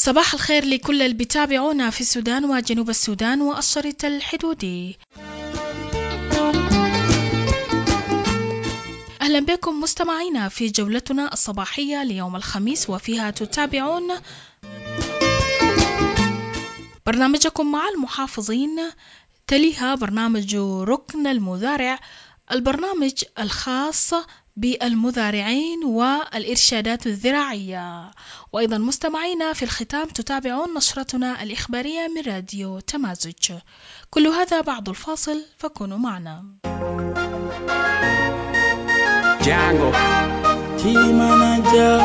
صباح الخير لكل اللي بيتابعونا في السودان وجنوب السودان والشريط الحدودي. أهلا بكم مستمعينا في جولتنا الصباحية ليوم الخميس، وفيها تتابعون برنامجكم مع المحافظين، تليها برنامج ركن المزارع، البرنامج الخاص بالمزارعين والإرشادات الزراعية. وأيضا مستمعينا في الختام تتابعون نشرتنا الإخبارية من راديو تمازج. كل هذا بعد الفاصل، فكونوا معنا. Django Team Manager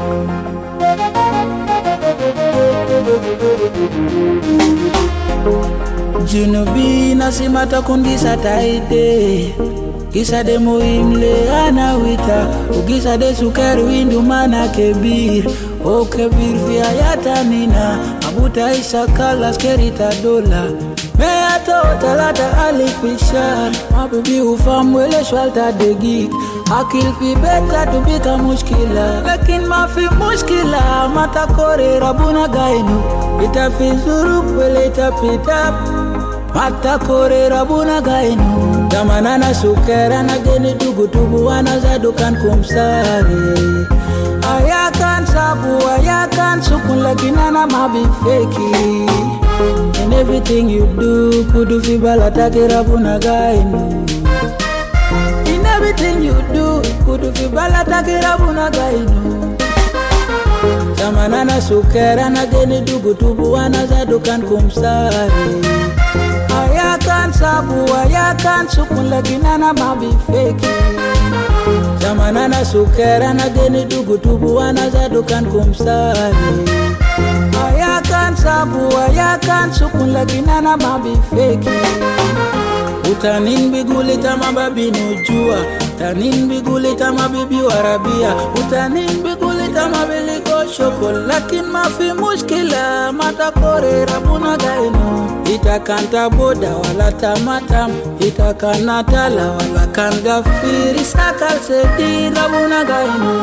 Junubi nasimata kundisa taide Gisa de muhimle anawita Ugisa de sukari windu mana kebir O kebir vya yatanina Abuta isa kala skerita dola Meata otalata alifishar Mabibi ufamwele shwalta degi Akil fi beta tubika mushkila Lakin ma fi mushkila Mata kore rabuna gainu Ita fi zuruf wele ita pitap Mata kore rabuna gainu Damanana sukera na geni tugu wana zadukan kumsari Ayakan sabu ayakan sukun lakinana mabi feki And everything you do kudu fi balatake rabuna gainu In everything you do kudu fi balatake rabuna gainu Damanana sukera na geni tugu wana zadukan kumsari Ayakan sabu ayakan sukun lakinana mabi feki Zamanana sukera na geni tugu wana zadukan kumsari Ayakan sabu ayakan sukun lakinana mabi feki Utanin bigulita mababi nujua Utanin bigulita mabibi warabia Utanin bigulita mabiliko shokol Lakin mafi mushkila mata kore rabuna gainu Itakanta boda wala tamatam Itakana tala wala kandafiri Sakal sedi rabuna gainu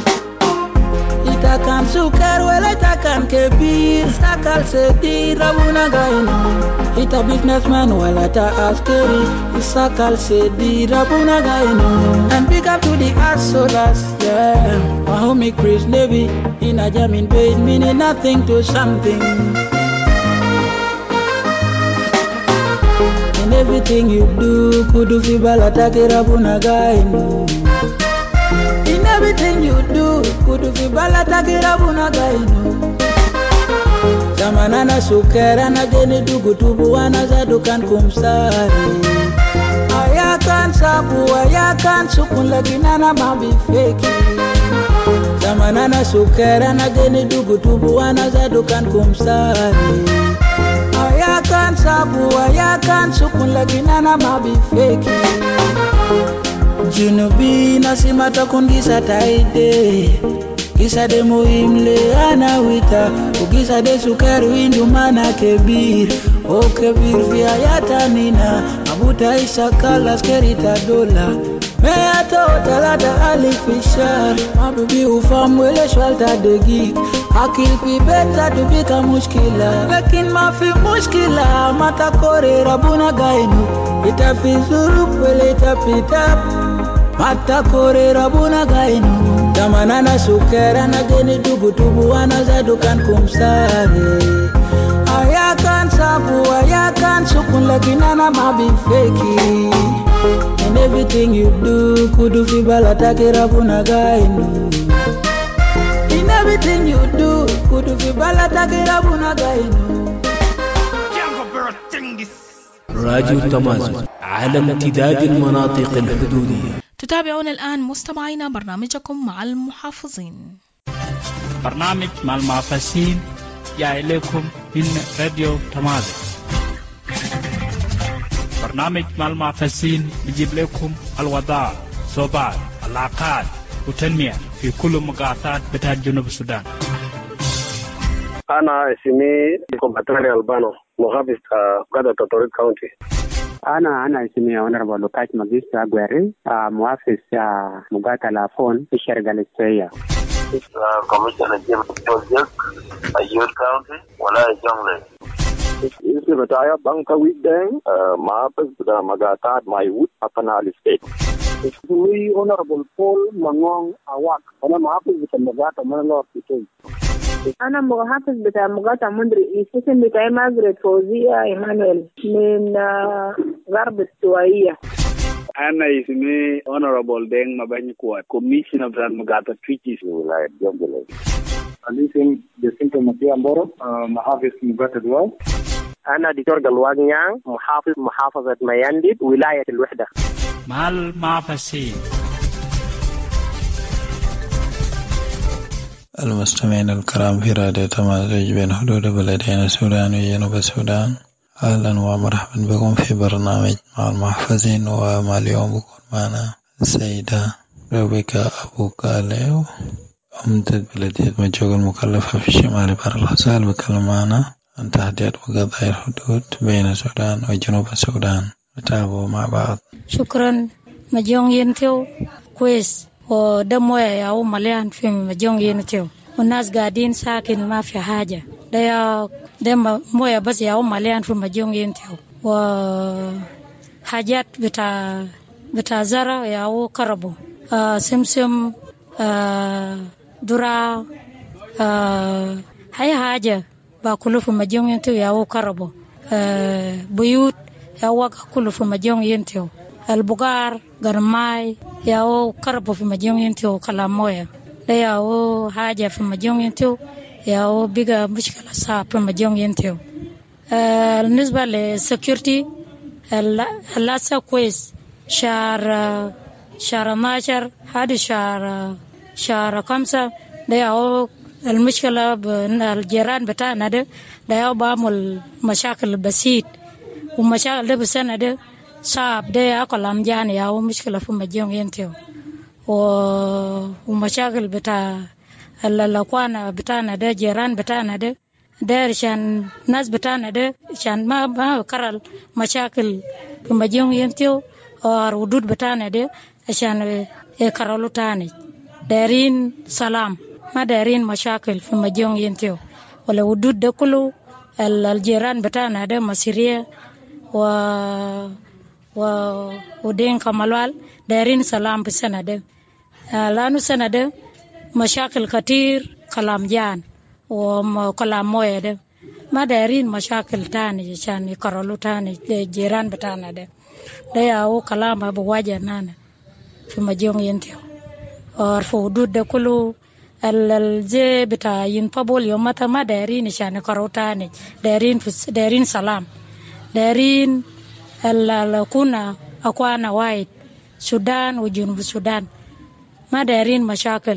Itakan sukar wala itakan kebir Sakal sedi rabuna gainu Ita businessman wala ta askeri Isakal sedi rabuna gainu And big up to the hustlers, yeah My homie Chris Levy In a jamming bait meaning nothing to something And everything you do kudu fi balatake rabuna gainu In everything you do kudu fi balatake rabuna gainu Zamanana sukera na geni tugu wana zadukan kumsari Ayakan sabu ayakan sukun lakinana mabi feki Zamanana sukera na geni tugu wana zadukan kumsari Ayakan sabu ayakan sukun lakinana mabi feki Junubi nasimata kundisa taide Gisa de muhimle anawita Ugisa de sukari windu mana kebir O kebir vya yatanina Abuta isa kala skerita dola Meata otalata alifishar Mabibi ufamwele shwalta degi Akil fi beta tubika mushkila Lakin mafi mushkila Mata kore rabuna gainu Ita fi zuruf wele ita pitap Mata kore rabuna gainu Damanana sukera na geni tugu wana zadukan kumsari Ayakan sabu ayakan sukun lakinana mabi feki And everything you do kudu fi balatake rabuna gainu In everything you do kudu fi balatake rabuna gainu راديو تمازج على امتداد المناطق الحدودية. تتابعون الآن مستمعينا برنامجكم مع المحافظين. برنامج مع المحافظين جاء إليكم من راديو تمازج. برنامج مع المحافظين يجيب لكم الوضع صوبات العقاد وتنمية في كل مقاطعات بتاع جنوب السودان. أنا اسمي كومباتري ألبانو محافظ قادة تطوريت كاونتي. أنا اسمي Honorable Lukash Magista Aguirre محافظ مقاطعة لافون في الشرق الإسرائيلي. Commissioner Jim Joseph, Ayut County, wala Jongle. Isi betaya bangka wideng, maafis da magatat Maiwut, Apanali State. We Honorable Paul Mangong Awak. Ana maafis bita magata manalo ito. أنا محافظ بتاع مقاطعة مندري اسم بتاعي ماجريت فوزية إيمانويل من غرب السوائية. أنا اسمي Honorable Deng Mabani Kuat, Commissioner of Mugata Twitches ولاية جنجلة. أنا اسمي جسنتو مطيع مبارو محافظ مقاطعة دوال. أنا دكتور قلواق نيان محافظة ميانديد ولاية الوحدة. مع المعفسين. المستمعين الكرام في راديو تمازج بين حدود بلدين السودان وجنوب السودان، أهلا ومرحبا بكم في برنامج مع المحفظين. ومع اليوم بكون معنا السيدة روبيكا أبو كاليو، أمدة بلدية مجوغ المكلفة في شمال بحر الغزال، بكلم معنا عن تحديات وقضايا الحدود بين السودان وجنوب السودان. نتابعوا مع بعض. شكرا. مجوغ ينتيو كويس، ودموية ياو مليان في مجوغ ينتيو، والناس قاعدين ساكن ما في حاجة. ده موية بس ياو مليان في مجوغ ينتيو، وحاجات بتاع زرع ياو كربو، سمسم، درا، هاي حاجة باكله في مجوغ ينتيو ياو كربو. بيوت ياو كله في مجوغ ينتيو. البقار قرماي ياو كربو في مجوغ ينتيو كلام موية. ده ياو حاجة في مجوغ ينتيو ياو بيجا مشكلة صعب في مجوغ ينتيو. بالنسبة للسكيورتي اللاسة كويس. شهر 12 هذا شهر 5 ده ياو المشكلة بالجيران بتاعنا ده ياو بعمل مشاكل بسيط، ومشاكل ده بسنة ده صعب. ده أقل أمجان ياو مشكلة في مجيون ينتيو، ومشاكل بتاع الأقوانا بتاعنا ده جيران بتاعنا ده عشان ناس بتاعنا ده عشان ما كرر مشاكل في مجيون ينتيو، والردود بتاعنا ده عشان يكرروا تاني. دارين سلام، ما دارين مشاكل في مجيون ينتيو. ولا ودود ده كله الجيران بتاعنا ده مصيرية ودين كمالوال دارين سلام بسنة ده. لانو سنة ده مشاكل كتير كلام جان وكلام موية ده، ما دارين مشاكل تاني عشان يكرروا تاني جيران بتاعنا ده ياو كلام أبو واجه نانا في مجيون ينتيو. وعرفوا ودود ده كله الزي بتاع ينفبول يوم متى ما دارين عشان يكرروا تاني. دارين سلام، دارين كنا أقوانا وايد سودان وجنوب السودان، ما دارين مشاكل.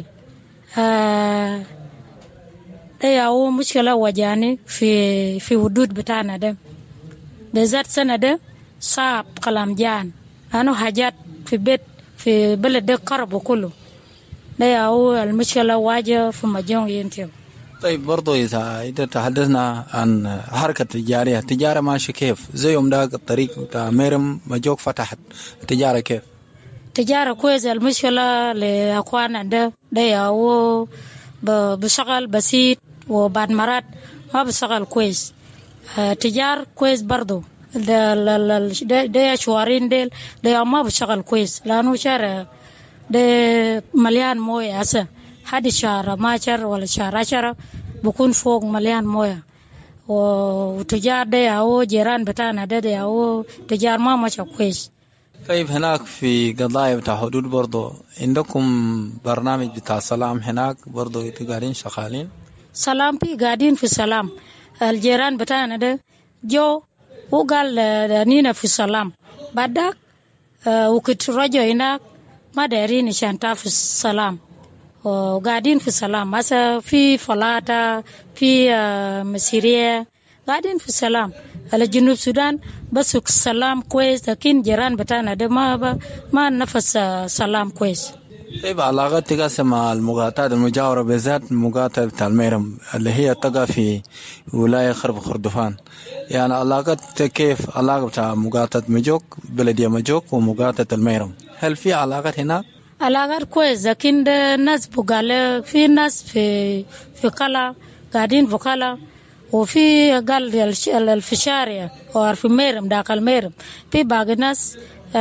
ده ياو مشكلة وجاني في ودود بتاعنا ده بذات سنة ده صعب كلام جان. أنا حاجات في بلد ده قربوا كله. ده ياو المشكلة واجه في مجيون ينتيو. طيب برضو إذا تحدثنا عن حركة التجارة ماشي كيف؟ زي يوم ده الطريق بتاع ميرم مجوك فتحت، التجارة كيف؟ تجارة كويس. المشكلة لأخوانا ده ياو بشغل بسيط، وبعد مرات ما بشغل كويس. تجار كويس برضو. ده شوارين ده ما بشغل كويس، لأنه شهر ده مليان موية هسه. هذا شهر 12 ولا شهر 10 بكون فوق مليان موية. وتجار ده ياو جيران بتاعنا ده ياو تجار ما ماشي كويس. طيب هناك في قضايا بتاع حدود برضو عندكم برنامج بتاع سلام هناك برضو قاعدين شغالين؟ سلام في قاعدين في سلام. الجيران بتاعنا ده جو وقال نينا في سلام بعدك وكنت رجع هناك ما دارين عشان تعرف السلام، وقاعدين في سلام. مثلا في فلاطة في مسيرية قاعدين في سلام. على جنوب السودان بس السلام كويس، لكن جيران بتاعنا ده ما نفس سلام كويس. طيب علاقات تقاسم مع المقاطعات المجاورة بالذات المقاطعة بتاع الميرم اللي هي تقع في ولاية خرب خردفان، يعني علاقات كيف؟ علاقة بتاع مقاطعة مجوك بلدية مجوك ومقاطعة الميرم، هل في علاقات هناك؟ علاقات كويس، لكن الناس بقال في ناس في قلعة قاعدين في قلعة، وفي قال في الشارع أو في ميرم داخل ميرم في باقي ناس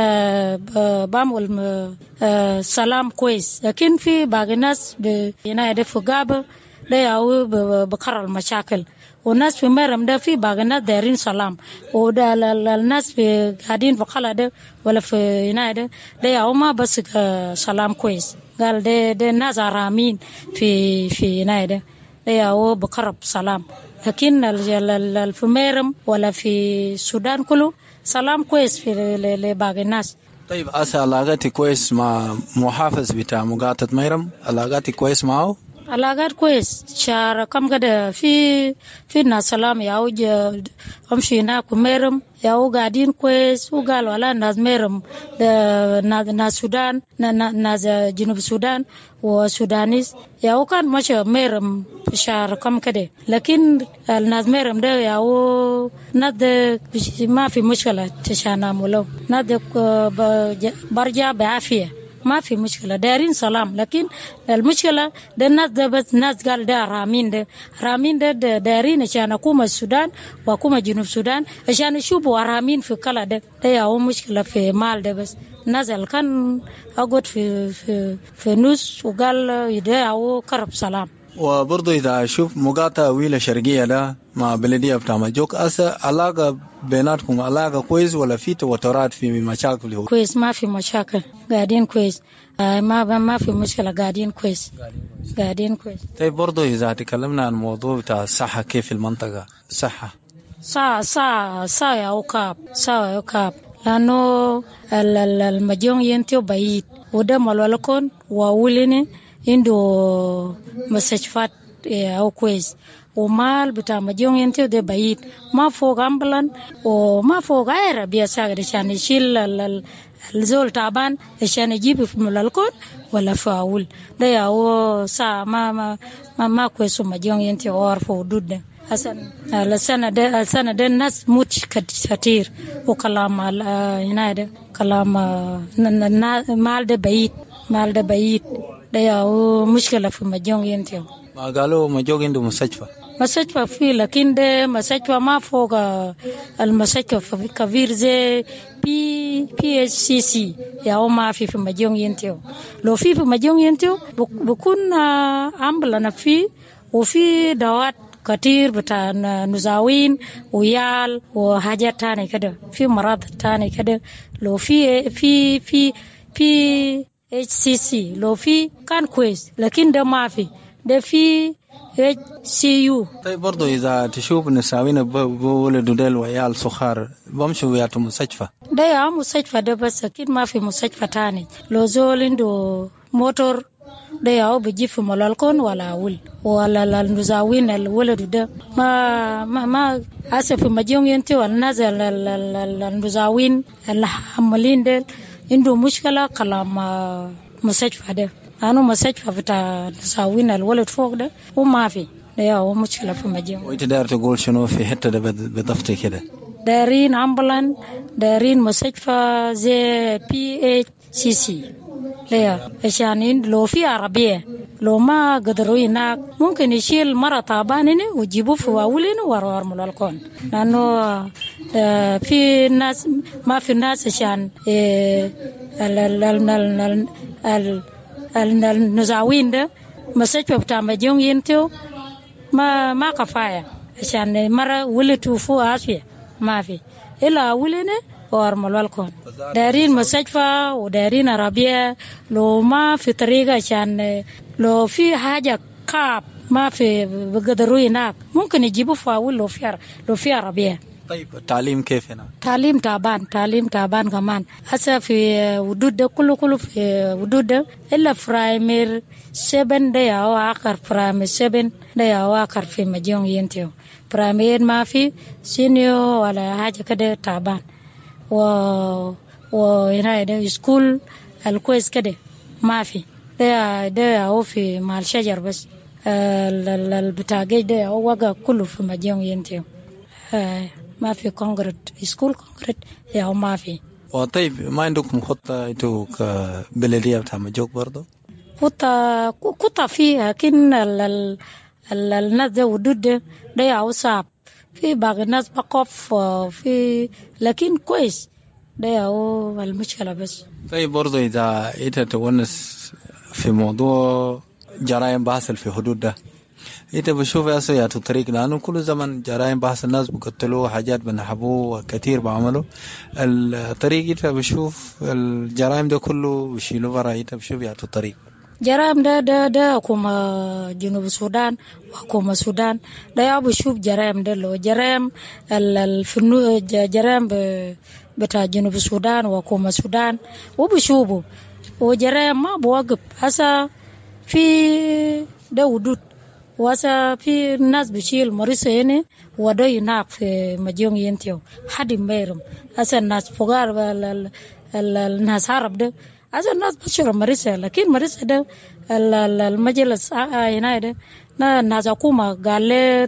بعمل سلام كويس، لكن في باقي ناس هنا في غابة ده ياو بقرر المشاكل. والناس في ميرم ده في باقي ناس دايرين سلام، وده الناس في قاعدين في قلعة ده ولا في هنا ده ياو ما بس سلام كويس. قال ده ناس رامين في هنا ده ياو بقرب سلام، لكن في ميرم ولا في السودان كله سلام كويس في لباقي الناس. طيب علاقاتي كويس مع محافظ بتاع مقاطعة ميرم، علاقاتي كويس معه. علاقات كويس، شهر كم كده في ناس سلام ياو امشي هناك ميرم ياو قاعدين كويس، وقالوا على ناس ميرم ناس السودان ناس جنوب السودان وسودانيس ياو كان ماشي ميرم في شهر كم كده، لكن الناس ميرم ده ياو ناس ما في مشكلة تشانا مولو ناس برجع بعافية، ما في مشكلة دايرين سلام. لكن المشكلة ده الناس ده بس ناس قال ده رامين ده دايرين عشان حكومة السودان وحكومة جنوب السودان عشان يشوفوا رامين في كلا ده هو مشكلة في مال ده بس نزل كان أقعد في نص وقال ده هو كرب سلام. وبرضه إذا أشوف مقاطعة ويلة شرقية ده مع بلدية بتاع مجوك، علاقة بيناتكم علاقة كويس ولا في توترات في مشاكل؟ كويس، ما في مشاكل، قاعدين كويس، ما في مشكلة، قاعدين كويس. طيب برضه إذا تكلمنا عن موضوع بتاع الصحة، كيف المنطقة الصحة؟ ساعة يا وكاب لأنه المجيون ينتيو بعيد، وده ملولكون ووليني عنده مستشفيات أو كويس، ومال بتاع مجيون ينتيو ده بعيد، ما فوق أمبلان وما فوق غير بيساعد عشان يشيل الزول تعبان عشان يجيب في ملولكون ولا فاول ده ياو ساعة ما كويس مجيون ينتيو وارفو ودود ده السنة ده الناس موت كتير، وكلام هنا ده كلام مال ده بعيد ده ياو مشكلة في مجيون ينتيو. ما قالوا مجوك عنده مستشفى فيه، لكن ده مستشفى ما فوق المستشفى كبير زي PHCC ياو ما في مجيون ينتيو. لو في مجيون ينتيو بكون أمبلنا فيه، وفي دوات كتير بتاع نزاوين ويال وحاجات تاني كده، في مرض تاني كده. لو في HCC لو في كان كويس، لكن ده ما في، ده في HCU. طيب برضو إذا تشوف نساوين بولدوا ديل ويال سخار بمشوا وياتوا مستشفى، ده يا مستشفى ده بس، أكيد ما في مستشفى تاني. لو زول عنده موتور ده ياو بيجي في ملالكون ولا النزاوين الولد ده ما أسف مجيون ينتي والناس النزاوين الحملين ده عنده مشكلة كلام مستشفى ده، أنا مستشفى بتاع نزاوين الولد فوق ده وما في، ده ياو مشكلة في مجيون. وإنت داير تقول شنو في حتة ده بضفتي كده؟ دارين أمبلان، دارين مستشفى زي PHCC ليه عشان لو في عربية لو ما قدروا هناك ممكن يشيل مرة تعبانين ويجيبوه في واولين وروار ملالكون، لأنه في ناس ما في ناس عشان النزاوين ده مستشفى بتاع مجيون ينتو ما كفاية عشان مرة ولدوا فوق عافية ما في إلا ولنا وارملوا الكون. دارين مستشفى ودارين عربية، لو ما في طريقة عشان لو في حاجة كاب ما في بقدروا هناك ممكن يجيبوا فاول لو في عربية. طيب التعليم كيف هنا؟ تعليم تعبان كمان. هسه في ودود ده كله في ودود ده إلا برايمر 7 ده أو آخر برايمر 7 ده أو آخر في مجيون ينتيو. برايمر ما في سينيو ولا حاجة كده تعبان. هنا ده سكول الكويس كده ما في، ده أو في مع الشجر بس. البتاعي ده أو وقع كله في مجيون ينتيو. ما في كونغرت سكول كونغرت يا ما في وطيب ما عندكم خطة انتوا كبلدية بتاع مجوك برضو؟ خطة فيها لكن الناس ده ودود ده يعو صعب في باقي الناس بقف في لكن كويس ده يعو المشكلة بس. طيب برضو إذا أنت تونس في موضوع جرائم بحث في حدود ده أنت بشوف يا الطريق لأنه كل زمن جرائم بحث الناس بقتلوا حاجات بنحبوه كتير بعملوا الطريق أنت بشوف الجرائم ده كله بيشيلوا برا أنت بشوف الطريق جرائم ده حكومة جنوب السودان وحكومة السودان ده يا بشوف جرائم ده لو جرائم الفنو جرائم بتاع جنوب السودان وحكومة السودان وبشوفه وجرائم ما بوقف هسا في ده ودود وهسا في الناس بشيل مريض هنا وده يناق في مجيون ينتيو حد مبيرم هسا الناس فقار الناس عرب ده هذا الناس بشر مريسة لكن مريسة ده المجلس هنا ده الناس حكومة قال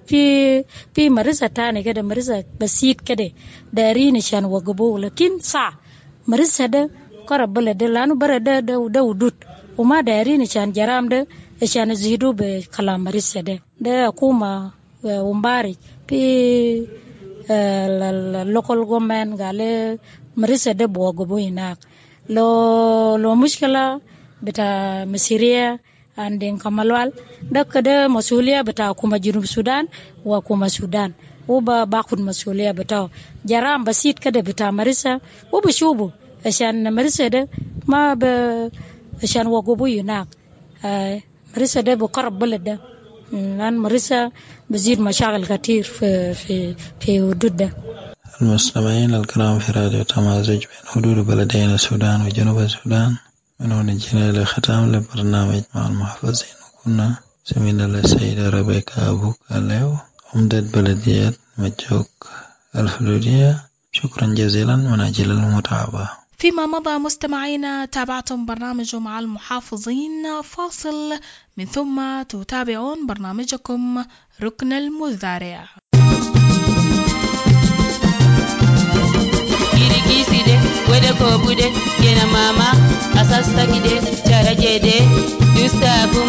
في مريسة تاني كده مريسة بسيط كده دارين عشان وقبوه لكن صح مريسة ده قرب بلد لأنه برد ده ودود وما دارين عشان جرام ده عشان يزيدوا بكلام مريسة ده حكومة ومبارك في اللوكال جومنت قال مريسة ده بوقبوه هناك لو مشكلة بتاع مسيرية عندين كمالوال ده كده مسؤولية بتاع حكومة جنوب السودان وحكومة السودان وباخد مسؤولية بتاعه جرام بسيط كده بتاع مريسة وبشوفه عشان مريسة ده ما عشان وقبوه هناك مريسة ده بقرب بلد ده لأن مريسة بزيد مشاغل كتير في حدود ده. المستمعين الكرام في راديو تمازج بين حدود بلدين السودان وجنوب السودان من هنا جينا لختام لبرنامج مع المحفظين وكنا سمينا للسيدة ربيكا أبوك الليو عمدة بلدية مجوك الحدودية. شكرا جزيلا من أجل المتابعة. فيما مضى مستمعينا تابعتم برنامج مع المحافظين فاصل من ثم تتابعون برنامجكم ركن المزارع. Wede ko bude kena mama asasta gide charajede dusta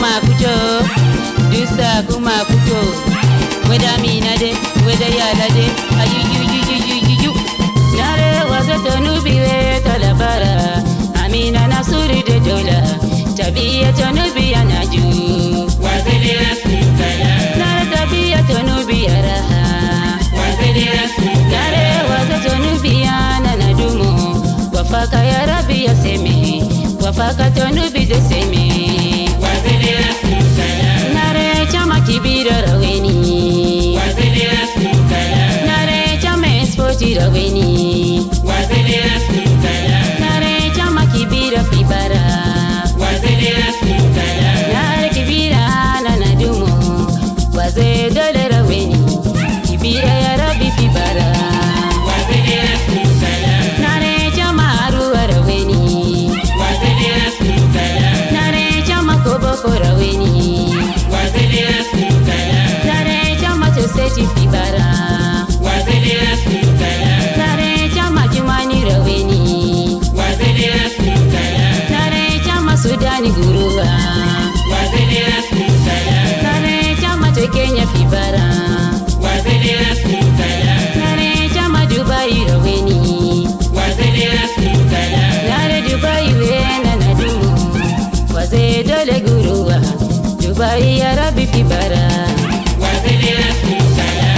kuma kuto weda minade weda yalade ayu nare wazato nubiwe talabara amina nasuri de dola tabiya tonubi anaju wazeli rasulullah nare tabiya tonubi araha wazeli rasulullah nare wazato nubi ananadumo wafaka ya Rabbi ya semi wafaka tonubi de semi wazeli rasulullah nare chama kibira raweni wazeli rasulullah nare chama espoti raweni wazeli rasulullah nare chama kibira fibara wazeli rasulullah nare kibira nanadumo wazedole raweni kibira ya Rabbi fibara wazeli rasulullah nare chama aruwa raweni wazeli rasulullah nare chama koboko raweni wazeli rasulullah nare chama toseti fibara wazeli rasulullah nare chama jumani raweni wazeli rasulullah nare chama sudani guruwa wazeli rasulullah nare chama Kenya fibara wazeli rasulullah nare chama Dubai raweni wazeli rasulullah nare Dubai wena nadumu wazedole guruwa Dubai ya Rabbi fibara wazeli rasulullah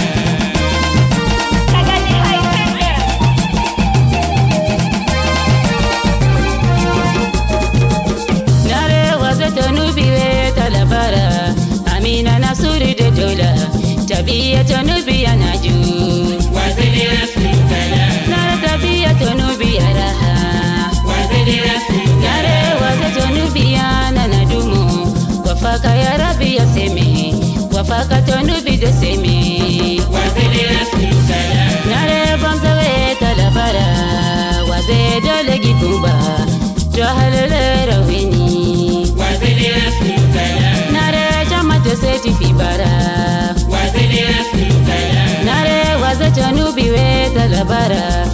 nare wazeto nubiwe talabara amina nasuri de dola tabiya tonubi anaju wazeli rasulullah nare tabiya tonubi araha wazeli rasulullah nare wazeto nubi ananadumo wafaka ya Rabbi ya semi wafaka tonubi de semi wazeli rasulullah nare banzawe talabara wazedole gitumba jahalele rawini wazeli rasulullah nare chama toseti fibara wazeli rasulullah nare wazeto nubi we talabara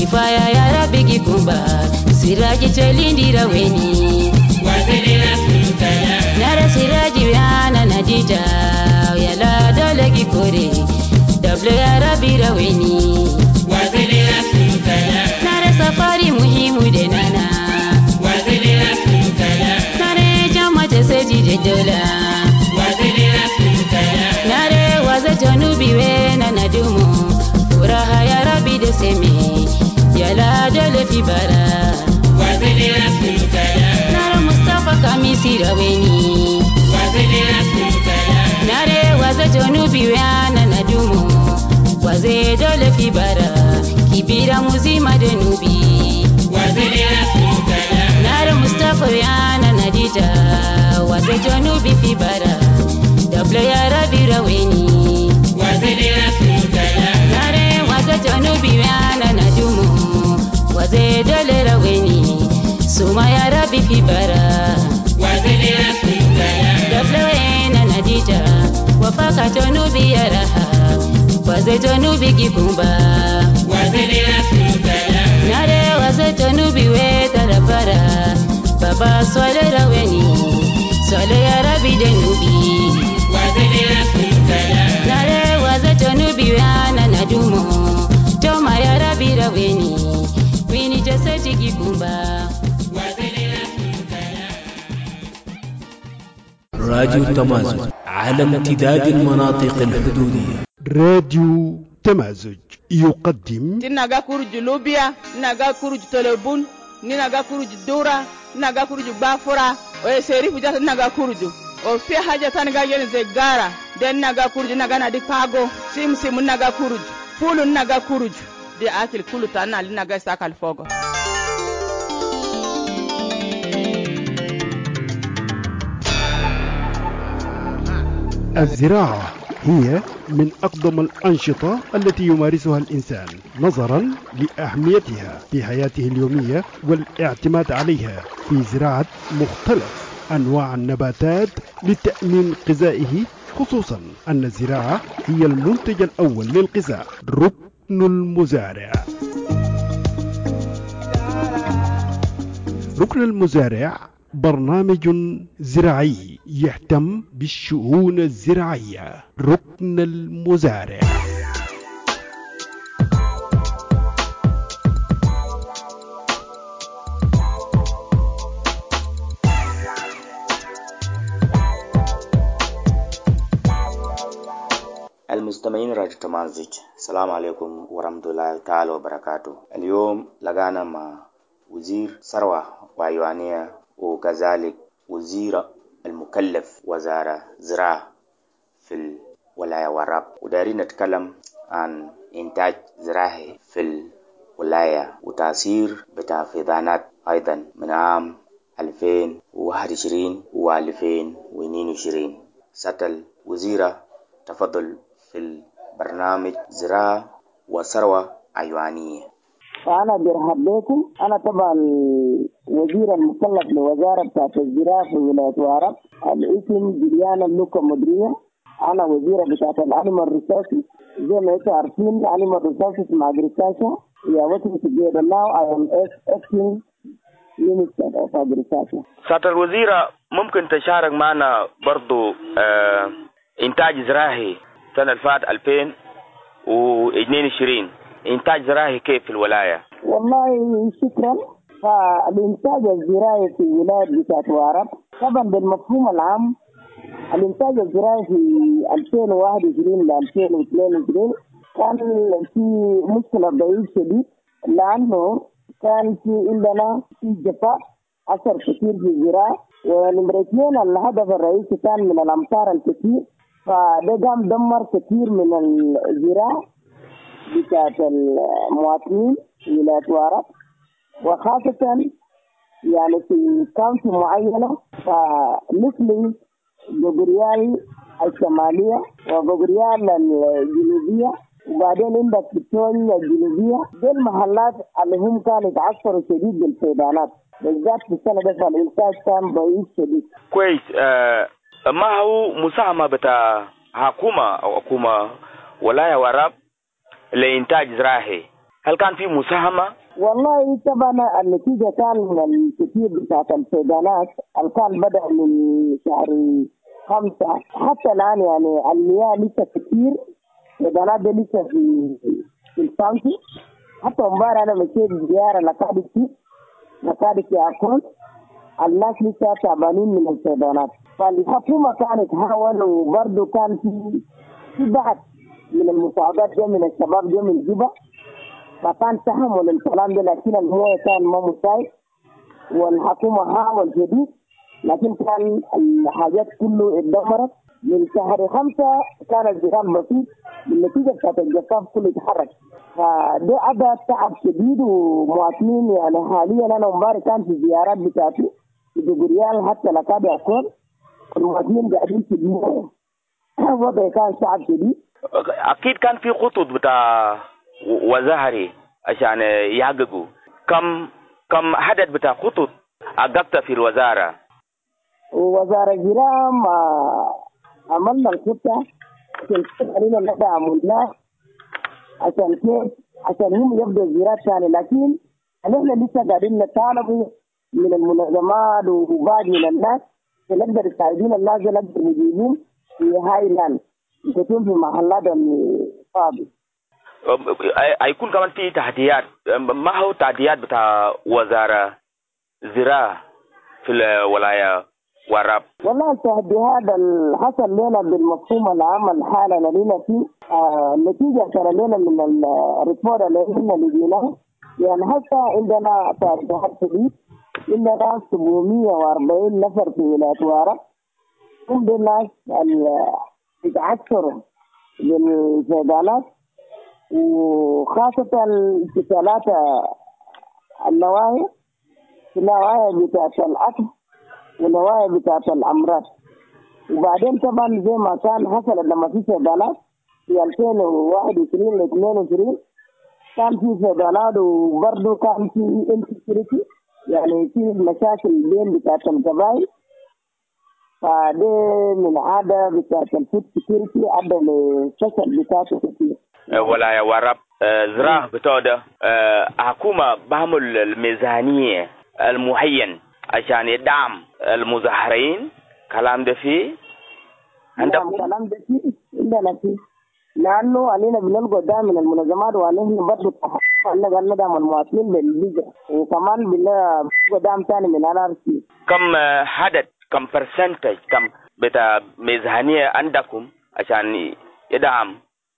kifaya ya Rabbi kikumba siraji chelindira weni wazidina sulukala nara siraji yana nadita yala dole kikore dable ya Rabbi raweni wazidina sulukala nara safari muhimu denana wazidina sulukala nare jama jaseji jejola wazidina sulukala nare waza janubi wena nadumu furaha ya Rabbi desemi yala dole fi bara wazidina sulukala nare Mustafa kamisi raweni wazidina sulukala nare waza janubi wena nadumu waze dole fi bara kibira muzima denubi wazidina sulukala nare Mustafa yana nadita waze janubi fi bara dable ya Rabbi raweni wazidina sulukala nare waze janubi yana nadumu waze dole raweni suma ya Rabbi fi bara wazidina sulukala dable wena nadita wafaka janubi ya raha waze janubi kikumba wazidina sulukala nare waze janubi we tarafara baba swale raweni swale ya Rabbi denubi wazidina sulukala nare waze janubi wana nadumo toma ya Rabbi raweni wini jaseti kikumba wazidina sulukala. راديو تمازج على امتداد المناطق الحدودية. راديو تمازج يقدم تناغا كورج لوبيا ناغا كورج تلبون ناغا كورج دورا ناغا كورج بافورا ويسيري فجات ناغا كورج وفي حاجة تانغا ينزغارا دين ناغا كورج ناغا نادي باغو سيم ناغا كورج فولو ناغا كورج دي اكل كله تانا ناغا ساكال فوغو. الزراعة هي من أقدم الأنشطة التي يمارسها الإنسان نظرا لأهميتها في حياته اليومية والاعتماد عليها في زراعة مختلف أنواع النباتات لتأمين غذائه، خصوصا أن الزراعة هي المنتج الأول للغذاء. ركن المزارع. ركن المزارع برنامج زراعي يهتم بالشؤون الزراعية. ركن المزارع. المستمعين راديو تمازج، السلام عليكم ورحمة الله تعالى وبركاته. اليوم لقانا مع وزير ثروة وحيوانية وكذلك وزير المكلف وزارة زراعة في الولاية وراب، ودارين نتكلم عن إنتاج زراعي في الولاية وتأثير بتاع فيضانات أيضا من عام 2021 و 2022. ستل وزيرة تفضل في البرنامج زراعة وثروة حيوانية. فأنا برحب بكم. أنا طبعا وزير المكلف لوزارة الزراعة في ولاية وارب، الاسم جليانا اللوكا مدرية. أنا وزيرة بتاعت الأنيمال ريسورسز. زي ما انتم عارفين الأنيمال ريسورسز مع أجريكلتشر هي وتر together now. I am acting minister of agriculture. سيادة الوزيرة، ممكن تشارك معنا برضو إنتاج زراعي سنة الفات 2022، إنتاج زراعي كيف في الولاية؟ والله شكرا. فالإنتاج الزراعي في ولاية بتاعت وارب طبعا بالمفهوم العام، الإنتاج الزراعي في 2021 ل 2022 كان في مشكلة ضعيف شديد، لأنه كان في عندنا في جفاف أثر كثير في الزراعة. ونمرة 2 الهدف الرئيسي كان من الأمطار الكثير، فده قام دمر كثير من الزراعة بتاعت المواطنين في ولاية وارب، وخاصة يعني في كاونتي معينة، فمثل جوجريال الشمالية وجوجريال الجنوبية، وبعدين عندك فيكتوريا الجنوبية. دي المحلات اللي هم كانوا يتعثروا شديد بالفيضانات، بالذات في السنة دي فالإنتاج كان ضعيف شديد. كويس. ما هو مساهمة بتاع حكومة أو حكومة ولاية وارب لإنتاج زراعي هل كان في مساهمة؟ والله طبعا النتيجة كان من الكثير بتاعت الفيضانات اللي كان بدأ من شهر 5 حتى الآن، يعني المياه لسه كثير، فيضانات دي لسه في الكاونتي. حتى امبارح أنا مشيت زيارة نقادة ياكون، الناس لسه تعبانين من الفيضانات. فالحكومة كانت تحاول، وبرضه كان في بعض من المساعدات جو من الشباب جو من الجبهة، فكان تحمل الكلام ده، لكن المويه كان ما مساعد، والحكومة حاول جديد، لكن كان الحاجات كله اتدمرت. من شهر 5 كان الزرام بسيط، بالنتيجة بتاعت الجفاف كله اتحرك، فده أدى تعب شديد. ومواطنين يعني حاليا أنا امبارح كان في زيارات بتاعتي في دغريال حتى لكاد يكون المواطنين قاعدين في المويه. وضع كان صعب شديد. أكيد كان في خطوط بتاع وزاري عشان يحققوا. كم عدد بتاع خطوط حققت في الوزارة؟ وزارة الزراعة عملنا الخطة عشان علينا ندعم الناس عشان هم يبدأ الزراعة ثاني، لكن نحن لسه قاعدين نطالب من المنظمات وبعض من الناس نقدر نساعدين الناس، نقدر نجيبهم في هاي لاند يكون في محلات الفاضي. هيكون كمان في تحديات. ما هو التحديات بتاع وزارة الزراعة في الولاية وراب؟ والله التحديات اللي حصل لنا بالمفهوم العام الحالة لنا فيه نتيجة ترى لنا من الريبورت اللي احنا لقيناه، يعني حتى عندنا تحديات شديد. عندنا 740 نفر في ولاية وراب، هم دي الناس اللي بيتعثروا بالفيضانات، وخاصة الاتصالات النواهي بتاعت الأكل والنواهي بتاعت الأمراض. وبعدين طبعا زي ما كان حصل لما في فيضانات في 2021 ل 22 كان في فيضانات، وبرضه كان في انسكيورتي، يعني في مشاكل بين بتاعت القبائل. فده من عادة بتاعت الفود سكيورتي أدى لفشل بتاعته كتير. ولاية وراب زراعة بتوع حكومة بعمل الميزانية المعين عشان يدعم المظاهرين. كلام ده فيه عندكم؟ كلام ده فيه عندنا فيه، لأنه علينا بنلقى دعم من المنظمات، وعلينا برضه قلنا دعم المواطنين بالهجرة، وكمان بنلقى دعم ثاني من NRC. كم برسنتج كم بتاع ميزانية عندكم عشان يدعم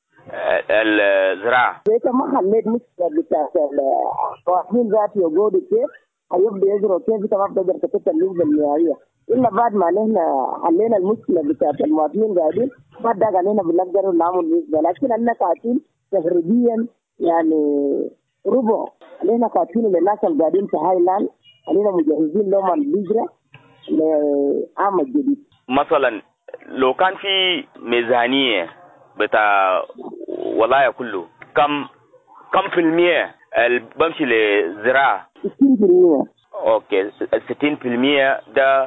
الزراعة؟ إذا ما خليت مشكلة بتاعت المواطنين ذاتي وجودوا كيف هيبدأ يجروا كيف، أنت ما بتقدر تكتب النسبة النهائية إلا بعد ما نحن حلينا المشكلة بتاعت المواطنين قاعدين، بعد ذاك علينا بنقدر نعمل نسبة. لكن أنا قاعدين تقريبا يعني ربع، علينا قاعدين للناس اللي قاعدين في هايلاند، علينا مجهزين لهم الهجرة لعام الجديد. مثلا لو كان في ميزانية بتاع ولاية كله، كم في المية بمشي للزراعة؟ 60%. اوكي، 60% ده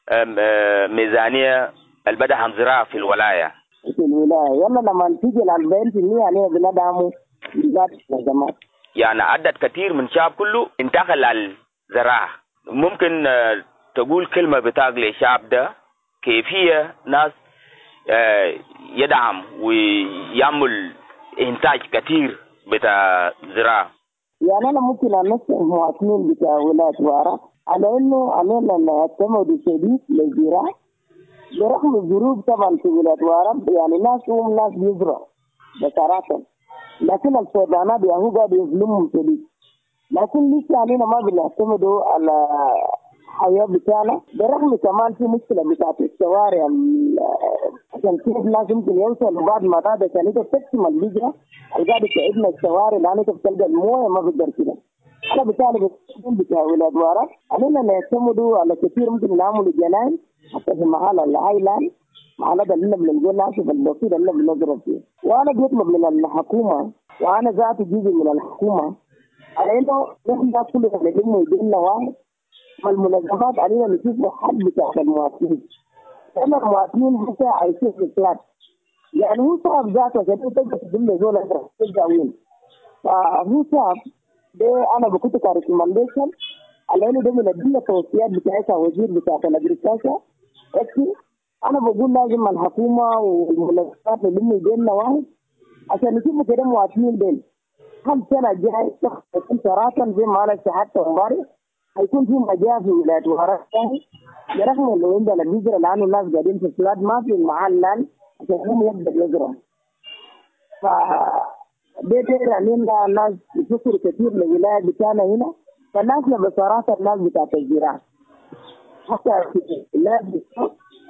ميزانية البدع عن زراعة في الولاية. يلا لما تيجي ال 40% علينا بندعمه ذات الجماعة. يعني عدد كثير من الشعب كله انتقل على الزراعة. ممكن تقول كلمة بتاعك للشعب ده كيفية ناس يدعم ويعمل إنتاج كثير بتاع زراعة؟ يعني أنا ممكن أنصح المواطنين بتاع ولاية وراب على إنه علينا نعتمد شديد للزراعة برغم الظروف طبعا في ولاية وراب، يعني ناس بيزرعوا بصراحة، لكن الفيضانات هو قاعد يظلمهم شديد. لكن لسه علينا ما بنعتمدوا على الحياة بتاعنا، برغم كمان في مشكلة بتاعت الشوارع عشان كيف الناس يمكن يوصلوا بعد ما راد عشان انت تقسم الهجرة القاعد تعبنا الشوارع لأن انت بتلقى المويه ما بقدر كده. أنا بالتالي بتاع ولاد وراب علينا نعتمدوا على كثير، ممكن نعملوا جناين حتى في محل الهايلاند، محلات اللي بنقول ناس بالبسيط اللي بنضرب فيه. وأنا بطلب من الحكومة، وأنا ذاتي جزء من الحكومة، على إنه نحن كلنا نلم يدينا واحد، والمنظمات علينا نشوف حل بتاع المواطنين. لأن المواطنين حتى عايشين في البلاد، يعني هو صعب ذاته عشان تقدر تقول له زول ترجع وين. فهو شاف ده أنا بكتب كريكومنديشن على ده من الدنيا توصيات بتاعتها وزير بتاعت الأجريكلتشر أنا بقول لازم الحكومة والمنظمات يلموا يدينا واحد عشان يشوفوا كده مواطنين دول كم سنة جاي يكون صراحة زي ما أنا شاهدت امبارح هيكون في مجال في ولاية وهران ثاني برغم إنه عندنا الهجرة لأنه الناس قاعدين في البلاد ما في المحل لان عشان هم يقدروا يزرعوا. ف ده عندنا ناس يفكروا كثير من الولاية بتاعنا هنا فالناس بصراحة الناس بتاعت الزراعة حتى في البلاد بتاعت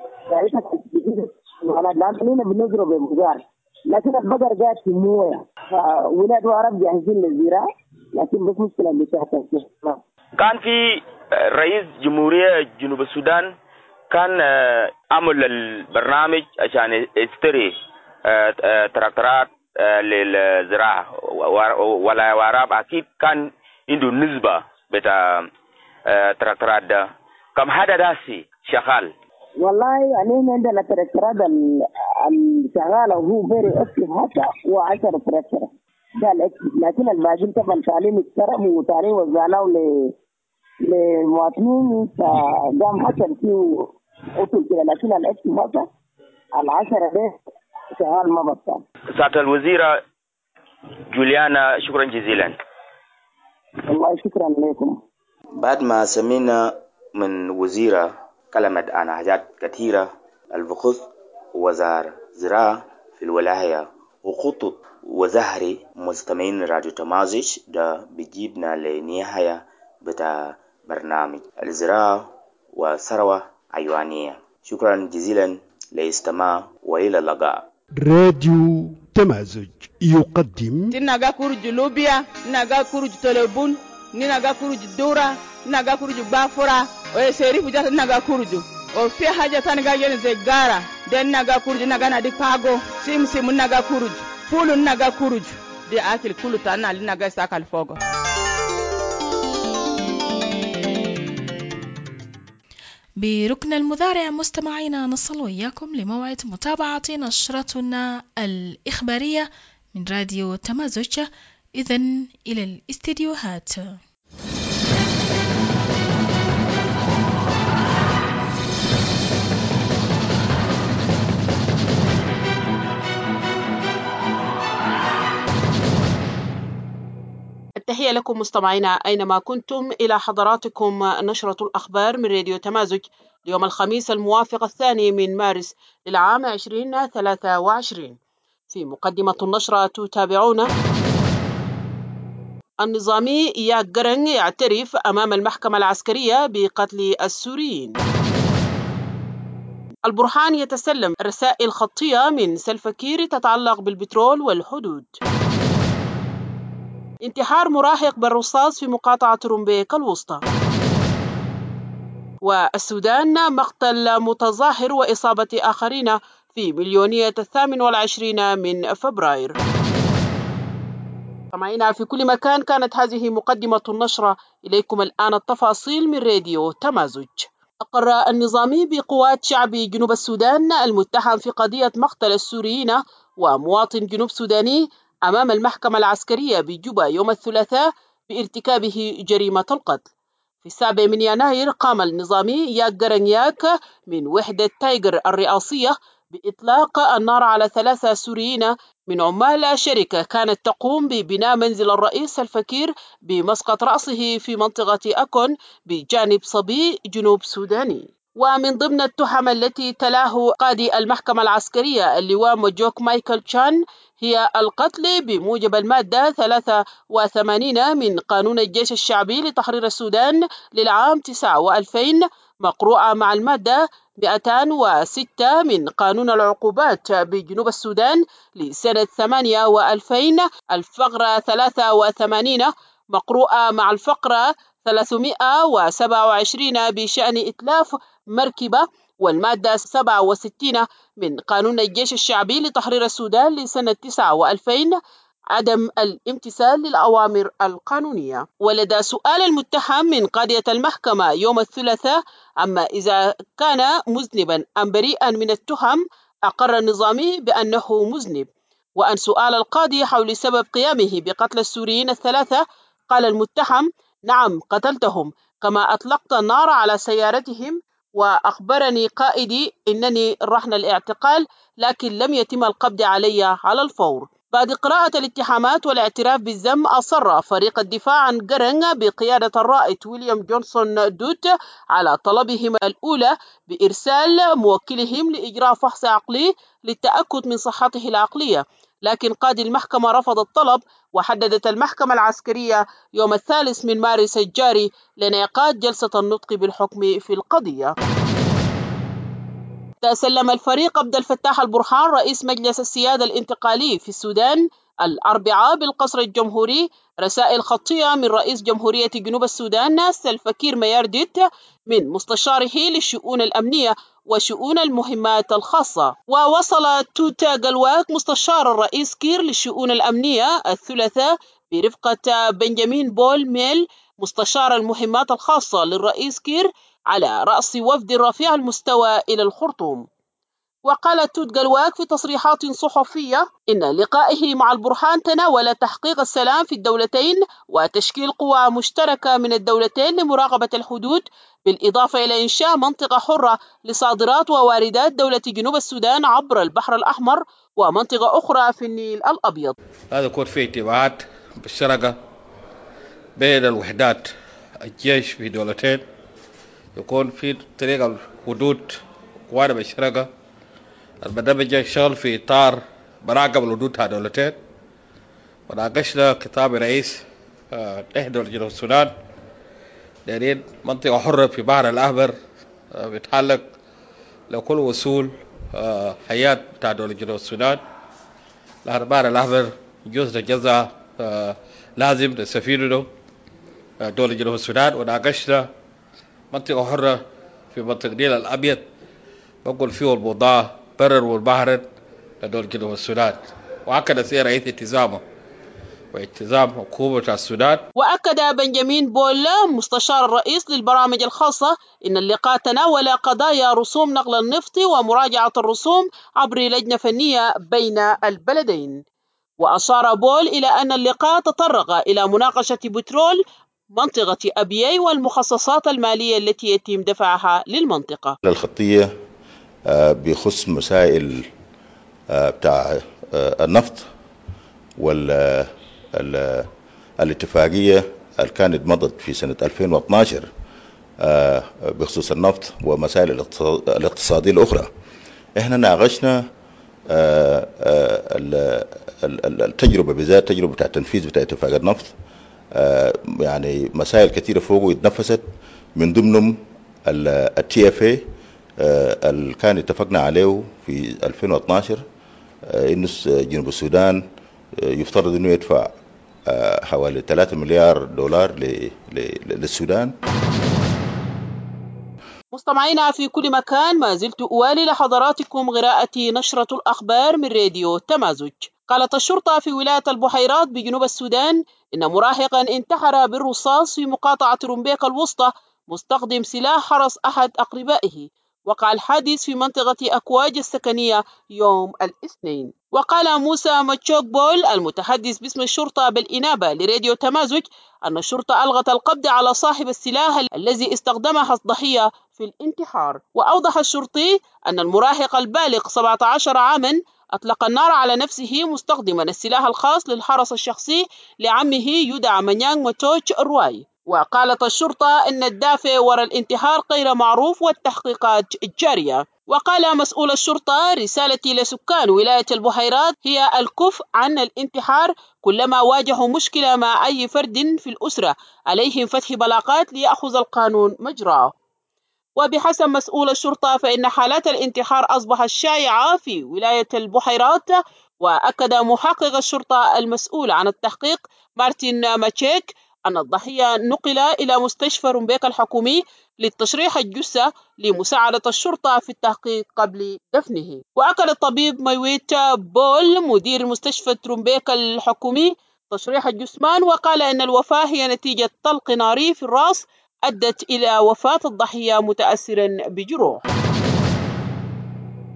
لأننا بنزرع بمزار لكن البقر قاعد في مويه فولاد وعرب جاهزين للزراعة لكن بس مشكلة بتاعتها. كان في رئيس جمهورية جنوب السودان كان عمل البرنامج عشان يشتري تراكتورات للزراعة ولا وعرب أكيد كان عنده نسبة بتاع تراكتورات ده كم هذا داسي شغال. والله يعني عندنا تراكتورات الشغالة وهو فيري اكتف حتى هو 10 تراكتورات ده الاكتف لكن الباقيين طبعا تعليم اكترم وتعليم وزعناه للمواطنين فقام حصل فيه أصول كده لكن الاكتف حتى 10 ده شغال ما بطل. سعادة الوزيرة جوليانا شكرا جزيلا. والله شكرا لكم. بعد ما سمينا من وزيرة كلمت عن حاجات كثيرة البخص وزارة زراعة في الولاية وخطط وزهري مستمعين راديو تمازج ده بيجيبنا لنهاية بتاع برنامج الزراعة وثروة حيوانية. شكرا جزيلا لاستماع وإلى اللقاء. راديو تمازج يقدم تنغا كورج لوبيا نغا كورج تلبون نغا كورج دورا نغا كورج بافورا وسيريف جات نغا كورج وفي حاجة تانغا ين زغارا دن نغا كورج نغا نادي باغو سيم نغا كورج فول نغا كورج دي اكل كله تانا نغا ساكال فوغو. بركن المذارع مستمعينا نصل وإياكم لموعد متابعة نشرتنا الإخبارية من راديو تمازج. إذن إلى الاستديوهات. التحية لكم مستمعينا أينما كنتم. إلى حضراتكم نشرة الأخبار من راديو تمازج ليوم الخميس الموافق 2 من مارس للعام 2023. في مقدمة النشرة تتابعون: النظامي إياك جرن يعترف أمام المحكمة العسكرية بقتل السوريين. البرهان يتسلم رسائل خطية من سلفا كير تتعلق بالبترول والحدود. انتحار مراهق بالرصاص في مقاطعة رومبيك الوسطى. والسودان مقتل متظاهر وإصابة آخرين في مليونية 28 من فبراير. سمعينا في كل مكان، كانت هذه مقدمة النشرة. إليكم الآن التفاصيل من راديو تمازج. أقر النظامي بقوات شعب جنوب السودان المتهم في قضية مقتل السوريين ومواطن جنوب سوداني أمام المحكمة العسكرية بجوبا يوم الثلاثاء بارتكابه جريمة القتل. في 7 من يناير قام النظامي ياك جرنياك من وحدة تايجر الرئاسية بإطلاق النار على 3 سوريين من عمال شركة كانت تقوم ببناء منزل الرئيس الفكير بمسقط رأسه في منطقة أكون بجانب صبي جنوب سوداني. ومن ضمن التهم التي تلاه قاضي المحكمة العسكرية اللواء موجوك مايكل تشان هي القتل بموجب المادة 83 من قانون الجيش الشعبي لتحرير السودان للعام 2009 مقروءة مع المادة 206 من قانون العقوبات بجنوب السودان لسنة 2008 الفقرة 83 مقروءة مع الفقرة 327 بشأن إتلاف مركبة، والمادة 67 من قانون الجيش الشعبي لتحرير السودان لسنة 2009 عدم الامتثال للأوامر القانونية. ولدى سؤال المتهم من قاضية المحكمة يوم الثلاثاء أما إذا كان مذنبا أم بريئا من التهم، أقر النظامي بأنه مذنب. وأن سؤال القاضي حول سبب قيامه بقتل السوريين الثلاثة قال المتهم: نعم قتلتهم، كما أطلقت النار على سيارتهم، وأخبرني قائدي أنني رهن الاعتقال، لكن لم يتم القبض علي على الفور. بعد قراءة الاتهامات والاعتراف بالذنب، أصر فريق الدفاع عن جرنغ بقيادة الرائد ويليام جونسون دوت على طلبهم الأولى بإرسال موكلهم لإجراء فحص عقلي للتأكد من صحته العقلية، لكن قاضي المحكمة رفض الطلب، وحددت المحكمة العسكرية يوم 3 مارس الجاري لانعقاد جلسة النطق بالحكم في القضية. تسلم الفريق عبد الفتاح البرهان رئيس مجلس السيادة الانتقالي في السودان الأربعاء بالقصر الجمهوري رسائل خطية من رئيس جمهورية جنوب السودان سلفا كير ميارديت من مستشاره للشؤون الأمنية وشؤون المهمات الخاصة. ووصل توتا جلواك مستشار الرئيس كير للشؤون الأمنية الثلاثاء برفقة بنجامين بول ميل مستشار المهمات الخاصة للرئيس كير على رأس وفد رفيع المستوى إلى الخرطوم. وقال توت جلواك في تصريحات صحفية إن لقائه مع البرهان تناول تحقيق السلام في الدولتين وتشكيل قوى مشتركة من الدولتين لمراقبة الحدود، بالإضافة إلى إنشاء منطقة حرة لصادرات وواردات دولة جنوب السودان عبر البحر الأحمر ومنطقة أخرى في النيل الأبيض. هذا يكون في اتفاقات مشتركة بين الوحدات الجيش في دولتين، يكون في طريقة الحدود قوات مشتركة البرنامج يشتغل في إطار مراقبة الحدود تاع دولتين. وناقشنا كتاب رئيس إحدى جنوب السودان دايرين منطقة حرة في بحر الأحمر بيتعلق لكل وصول حياة بتاع دولة جنوب السودان البحر الأحمر جزء جزء لازم نستفيد دولة جنوب السودان. وناقشنا منطقة حرة في منطقة النيل الأبيض بقول فيه البضاعة برر والبحر لدولة جنوب السودان، وأكد سير رئيس التزامه والتزام حكومة السودان. وأكد بنجامين بول مستشار الرئيس للبرامج الخاصة إن اللقاء تناول قضايا رسوم نقل النفط ومراجعة الرسوم عبر لجنة فنية بين البلدين. وأشار بول إلى أن اللقاء تطرق إلى مناقشة بترول منطقة أبيي والمخصصات المالية التي يتم دفعها للمنطقة. الخطية بخص مسائل بتاع النفط والاتفاقية اللي كانت مضت في سنة 2012 بخصوص النفط ومسائل الاقتصادية الأخرى. احنا ناقشنا التجربة بذات تجربة بتاع التنفيذ بتاع اتفاق النفط، يعني مسائل كثيرة فوقه اتنفست، من ضمنهم الTFA اللي كان اتفقنا عليه في 2012 إنه جنوب السودان يفترض إنه يدفع حوالي 3 مليار دولار للسودان. مستمعينا في كل مكان، ما زلت أوالي لحضراتكم قراءة نشرة الأخبار من راديو تمازج. قالت الشرطة في ولاية البحيرات بجنوب السودان إن مراهقا انتحر بالرصاص في مقاطعة رمبيك الوسطى مستخدم سلاح حرس أحد أقربائه. وقع الحادث في منطقة أكواج السكنية يوم الاثنين. وقال موسى ماتشوك بول المتحدث باسم الشرطة بالإنابة لراديو تمازج أن الشرطة ألغت القبض على صاحب السلاح الذي استخدمها الضحية في الانتحار. وأوضح الشرطي أن المراهق البالغ 17 عاما أطلق النار على نفسه مستخدما السلاح الخاص للحرس الشخصي لعمه يدعى منيانغ ماتوش رواي. وقالت الشرطة أن الدافع وراء الانتحار غير معروف والتحقيقات جارية. وقال مسؤول الشرطة: رسالتي لسكان ولاية البحيرات هي الكف عن الانتحار، كلما واجهوا مشكلة مع أي فرد في الأسرة عليهم فتح بلاغات ليأخذ القانون مجراه. وبحسب مسؤول الشرطة فإن حالات الانتحار أصبحت شائعة في ولاية البحيرات. وأكد محقق الشرطة المسؤول عن التحقيق مارتن ماتشيك أن الضحية نقل إلى مستشفى رمبيك الحكومي للتشريح الجثة لمساعدة الشرطة في التحقيق قبل دفنه. وأكد الطبيب ميويت بول مدير مستشفى رمبيك الحكومي تشريح الجثمان، وقال أن الوفاة هي نتيجة طلق ناري في الرأس أدت إلى وفاة الضحية متأثرا بجروح.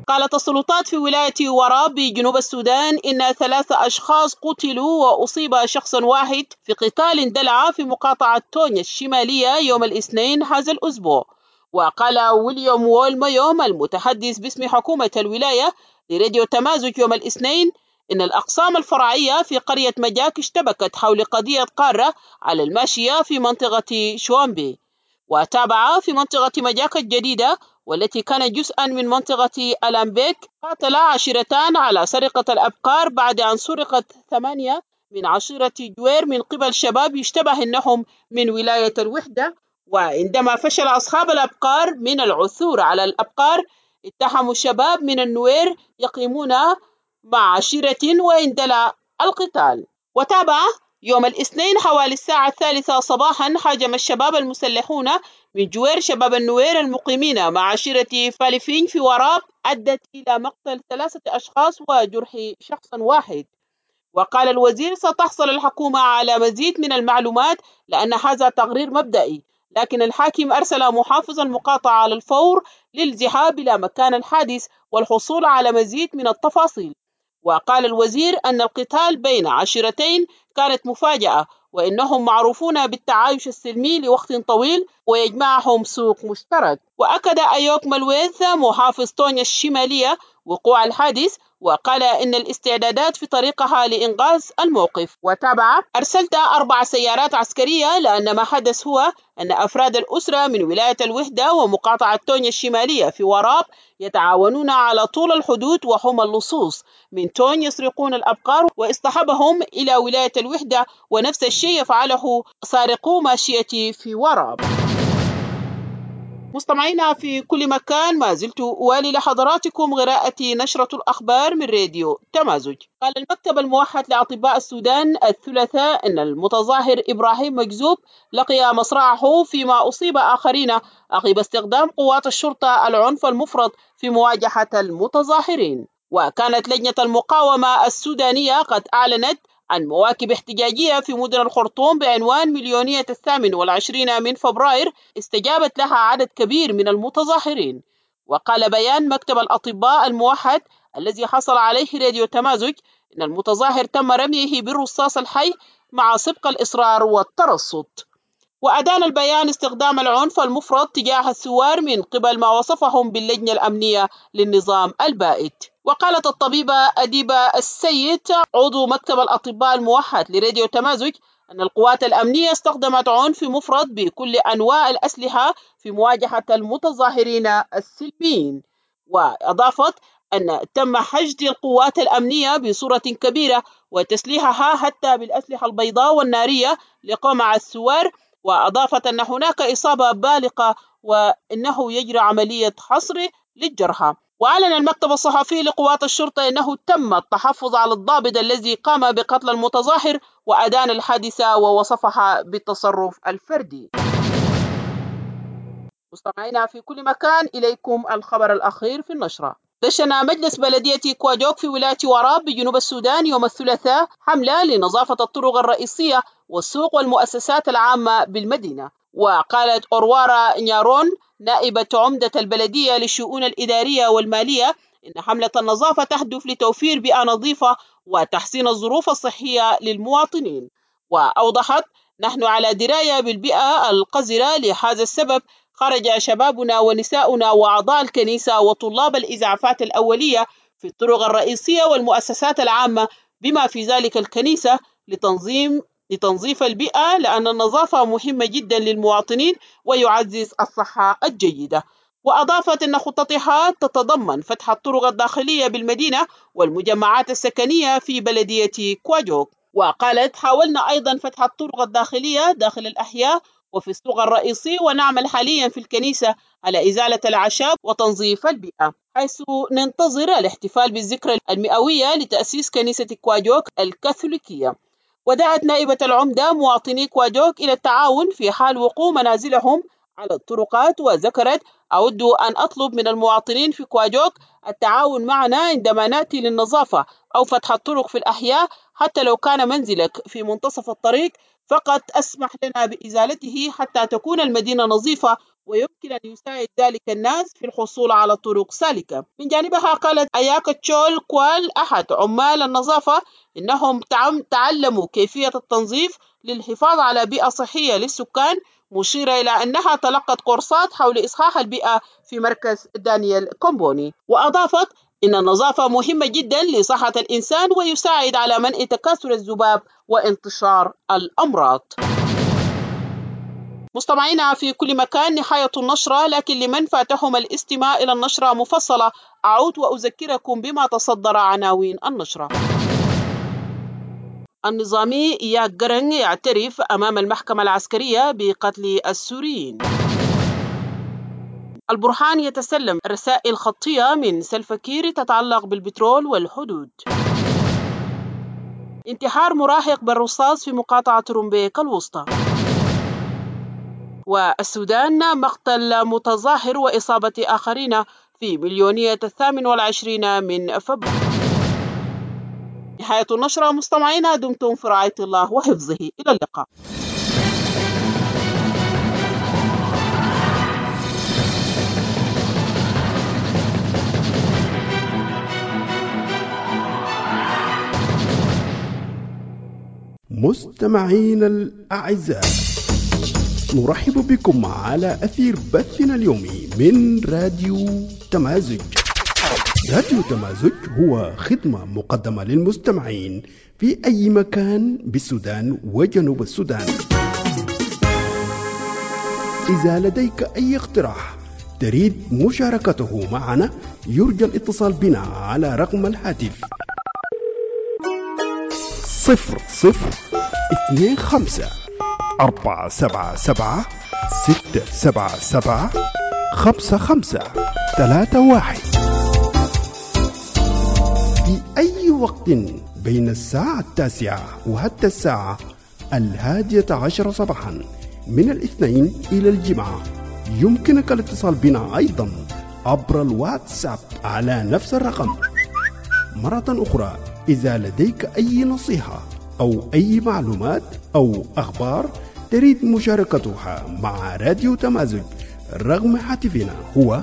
قالت السلطات في ولاية وراب بجنوب السودان إن 3 أشخاص قتلوا وأصيب شخص واحد في قتال اندلع في مقاطعة تونيا الشمالية يوم الاثنين هذا الأسبوع. وقال ويليام وولميوم المتحدث باسم حكومة الولاية لراديو تمازج يوم الاثنين إن الأقسام الفرعية في قرية مجاك اشتبكت حول قضية قارة على الماشية في منطقة شوامبي. وتابع في منطقة مجاك الجديدة والتي كانت جزءا من منطقة ألامبيك قاتل عشيرتان على سرقة الأبقار بعد أن سرقت 8 من عشيرة جوير من قبل شباب يشتبه أنهم من ولاية الوحدة. وعندما فشل أصحاب الأبقار من العثور على الأبقار اتهموا شباب من النوير يقيمون مع عشيرة واندلع القتال. وتابع يوم الاثنين حوالي الساعة 3 صباحا هاجم الشباب المسلحون من جوير شباب النوير المقيمين مع عشيرة فالفين في وراب أدت إلى مقتل 3 أشخاص وجرح شخص واحد. وقال الوزير ستحصل الحكومة على مزيد من المعلومات لأن هذا تقرير مبدئي، لكن الحاكم أرسل محافظ المقاطعة على الفور للذهاب إلى مكان الحادث والحصول على مزيد من التفاصيل. وقال الوزير أن القتال بين عشيرتين كانت مفاجأة وإنهم معروفون بالتعايش السلمي لوقت طويل ويجمعهم سوق مشترك. وأكد أيوك ملويث محافظ تونيا الشمالية وقوع الحادث وقال إن الاستعدادات في طريقها لإنقاذ الموقف. وتابع أرسلت 4 سيارات عسكرية لأن ما حدث هو أن أفراد الأسرة من ولاية الوحدة ومقاطعة تونيا الشمالية في وراب يتعاونون على طول الحدود وهم اللصوص من تون يسرقون الأبقار واصطحبهم إلى ولاية الوحدة، ونفس الشيء يفعله سارقو ماشية في وراب. مستمعينا في كل مكان، ما زلت أوالي لحضراتكم قراءة نشرة الأخبار من راديو تمازج. قال المكتب الموحد لأطباء السودان الثلاثاء أن المتظاهر إبراهيم مجذوب لقي مصرعه فيما أصيب آخرين عقب استخدام قوات الشرطة العنف المفرط في مواجهة المتظاهرين. وكانت لجنة المقاومة السودانية قد أعلنت عن مواكب احتجاجية في مدن الخرطوم بعنوان مليونية 28 من فبراير استجابت لها عدد كبير من المتظاهرين. وقال بيان مكتب الأطباء الموحد الذي حصل عليه راديو تمازج إن المتظاهر تم رميه بالرصاص الحي مع سبق الإصرار والترصد. وأدان البيان استخدام العنف المفرط تجاه الثوار من قبل ما وصفهم باللجنة الأمنية للنظام البائد. وقالت الطبيبة أديبة السيد عضو مكتب الأطباء الموحد لراديو تمازج أن القوات الأمنية استخدمت عنف مفرط بكل أنواع الأسلحة في مواجهة المتظاهرين السلميين. وأضافت أن تم حشد القوات الأمنية بصورة كبيرة وتسليحها حتى بالأسلحة البيضاء والنارية لقمع الثوار. وأضافت أن هناك إصابة بالغة وأنه يجري عملية حصر للجرحى. وأعلن المكتب الصحفي لقوات الشرطة أنه تم التحفظ على الضابط الذي قام بقتل المتظاهر وأدان الحادثة ووصفها بالتصرف الفردي. مستمعينا في كل مكان، إليكم الخبر الأخير في النشرة. دشن مجلس بلدية كواجوك في ولاية وراب بجنوب السودان يوم الثلاثاء حملة لنظافة الطرق الرئيسية والسوق والمؤسسات العامة بالمدينة. وقالت أوروارا نيارون نائبة عمدة البلدية للشؤون الإدارية والمالية إن حملة النظافة تهدف لتوفير بيئة نظيفة وتحسين الظروف الصحية للمواطنين. وأوضحت نحن على دراية بالبيئة القذرة، لهذا السبب خرج شبابنا ونساؤنا وأعضاء الكنيسة وطلاب الإسعافات الأولية في الطرق الرئيسية والمؤسسات العامة بما في ذلك الكنيسة لتنظيف البيئة، لأن النظافة مهمة جدا للمواطنين ويعزز الصحة الجيدة. وأضافت أن خطتها تتضمن فتح الطرق الداخلية بالمدينة والمجمعات السكنية في بلدية كواجوك. وقالت حاولنا أيضا فتح الطرق الداخلية داخل الأحياء وفي السوق الرئيسي، ونعمل حاليا في الكنيسة على إزالة الأعشاب وتنظيف البيئة، حيث ننتظر الاحتفال بالذكرى المئوية لتأسيس كنيسة كواجوك الكاثوليكية. ودعت نائبة العمدة مواطني كواجوك إلى التعاون في حال وقوع منازلهم على الطرقات، وذكرت أود أن أطلب من المواطنين في كواجوك التعاون معنا عندما نأتي للنظافة أو فتح الطرق في الأحياء، حتى لو كان منزلك في منتصف الطريق فقط أسمح لنا بإزالته حتى تكون المدينة نظيفة ويمكن أن يساعد ذلك الناس في الحصول على طرق سالكة. من جانبها قالت أياكا تشول كوال أحد عمال النظافة إنهم تعلموا كيفية التنظيف للحفاظ على بيئة صحية للسكان، مشيرة إلى أنها تلقت كورسات حول إصحاح البيئة في مركز دانيال كومبوني. وأضافت إن النظافة مهمة جدا لصحة الإنسان ويساعد على منع تكاثر الذباب وانتشار الأمراض. مستمعينا في كل مكان، نهاية النشرة، لكن لمن فاتهم الاستماع إلى النشرة مفصلة أعود وأذكركم بما تصدر عناوين النشرة. النظامي إياك جرنج يعترف أمام المحكمة العسكرية بقتل السوريين. البرهان يتسلم رسائل خطية من سلفكير تتعلق بالبترول والحدود. انتحار مراهق بالرصاص في مقاطعة رومبيك الوسطى. والسودان مقتل متظاهر وإصابة آخرين في مليونية 28 من فبراير. نهاية النشرة مستمعينا، دمتم في رعاية الله وحفظه، إلى اللقاء. مستمعين الأعزاء، نرحب بكم على أثير بثنا اليومي من راديو تمازج. راديو تمازج هو خدمة مقدمة للمستمعين في أي مكان بالسودان وجنوب السودان. إذا لديك أي اقتراح تريد مشاركته معنا، يرجى الاتصال بنا على رقم الهاتف 00-257-677-5531 في أي وقت بين الساعة 9 وحتى الساعة 11 صباحا من الاثنين إلى الجمعة. يمكنك الاتصال بنا أيضا عبر الواتساب على نفس الرقم. مرة أخرى، إذا لديك أي نصيحة أو أي معلومات أو أخبار تريد مشاركتها مع راديو تمازج، رقم هاتفنا هو